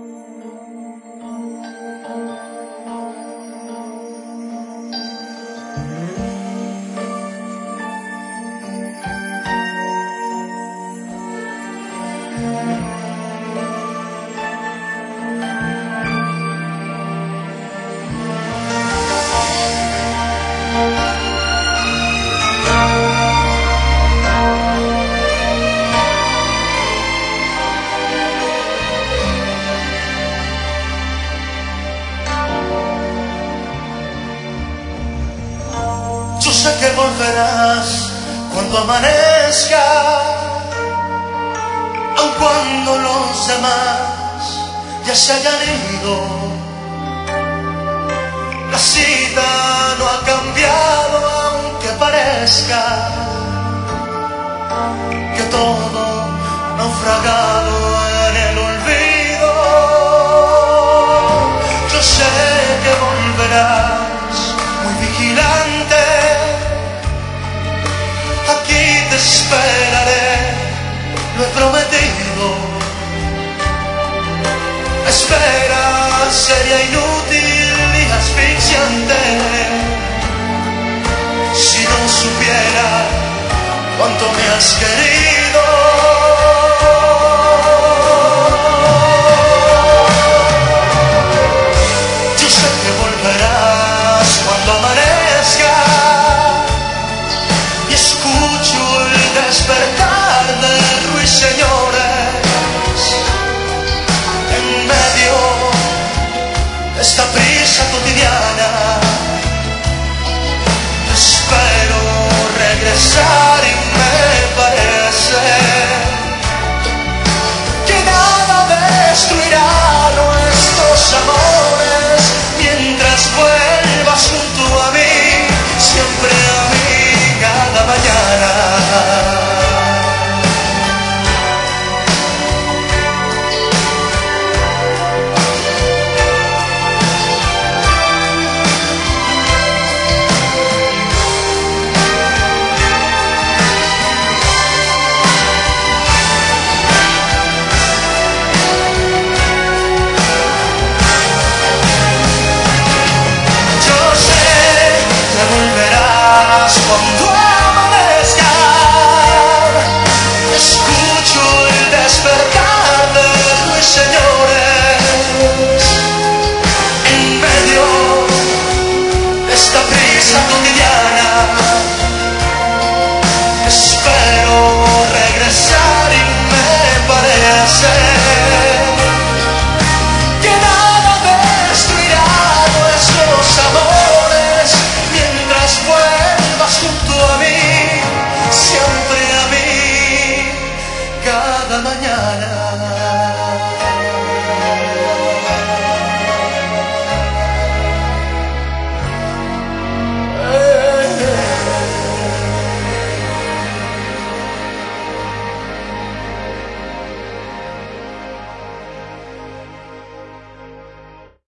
Yo sé que volverás cuando amanezca, aun cuando los demás ya se hayan ido. La cita no ha cambiado, aunque parezca que todo ha naufragado en el olvido. Yo sé que volverás muy vigilante. Aquí te esperaré, lo he prometido. Espera sería inútil y asfixiante si no supiera cuánto me has querido. Yo sé que volverás cuando amanezca y escucho el despertar de ruiseñores en medio de esta prisa cotidiana. Espero regresar.